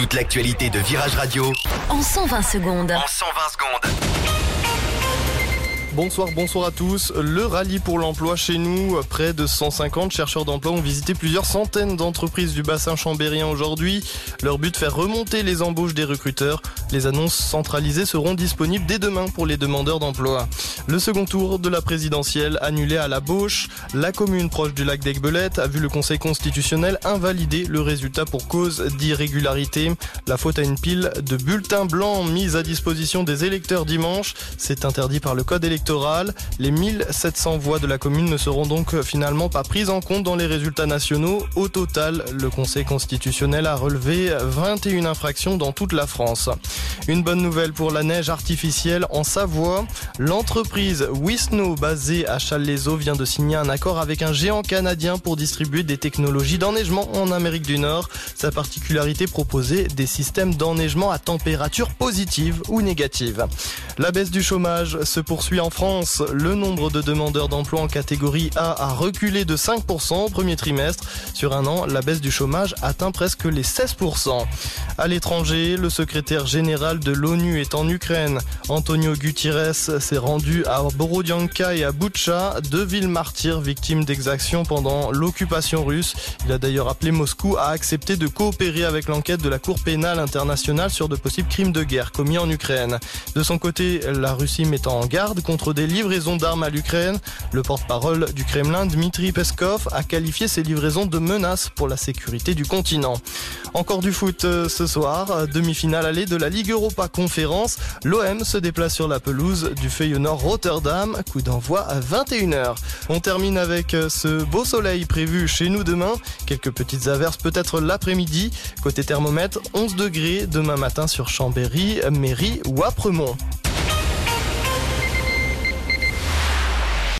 Toute l'actualité de Virage Radio en 120 secondes. Bonsoir à tous. Le rallye pour l'emploi chez nous, près de 150 chercheurs d'emploi ont visité plusieurs centaines d'entreprises du bassin chambérien aujourd'hui. Leur but, faire remonter les embauches des recruteurs. Les annonces centralisées seront disponibles dès demain pour les demandeurs d'emploi. Le second tour de la présidentielle annulé à la Beauche. La commune proche du lac d'Aiguebelette a vu le Conseil constitutionnel invalider le résultat pour cause d'irrégularité. La faute à une pile de bulletins blancs mis à disposition des électeurs dimanche. C'est interdit par le code électoral. Les 1700 voix de la commune ne seront donc finalement pas prises en compte dans les résultats nationaux. Au total, le Conseil constitutionnel a relevé 21 infractions dans toute la France. Une bonne nouvelle pour la neige artificielle en Savoie. L'entreprise Wisno, basée à Challes-les-Eaux, vient de signer un accord avec un géant canadien pour distribuer des technologies d'enneigement en Amérique du Nord. Sa particularité, proposer des systèmes d'enneigement à température positive ou négative. La baisse du chômage se poursuit en France. Le nombre de demandeurs d'emploi en catégorie A a reculé de 5% au premier trimestre. Sur un an, la baisse du chômage atteint presque les 16%. À l'étranger, le secrétaire général de l'ONU est en Ukraine. Antonio Guterres s'est rendu à Borodianka et à Boutcha, deux villes martyrs victimes d'exactions pendant l'occupation russe. Il a d'ailleurs appelé Moscou à accepter de coopérer avec l'enquête de la Cour pénale internationale sur de possibles crimes de guerre commis en Ukraine. De son côté, la Russie mettant en garde contre des livraisons d'armes à l'Ukraine. Le porte-parole du Kremlin, Dmitri Peskov, a qualifié ces livraisons de menaces pour la sécurité du continent. Encore du foot ce soir, demi-finale allée de la Ligue Europa Conférence. L'OM se déplace sur la pelouse du Feyenoord Rotterdam, coup d'envoi à 21h. On termine avec ce beau soleil prévu chez nous demain. Quelques petites averses peut-être l'après-midi. Côté thermomètre, 11 degrés demain matin sur Chambéry, Méry ou Apremont.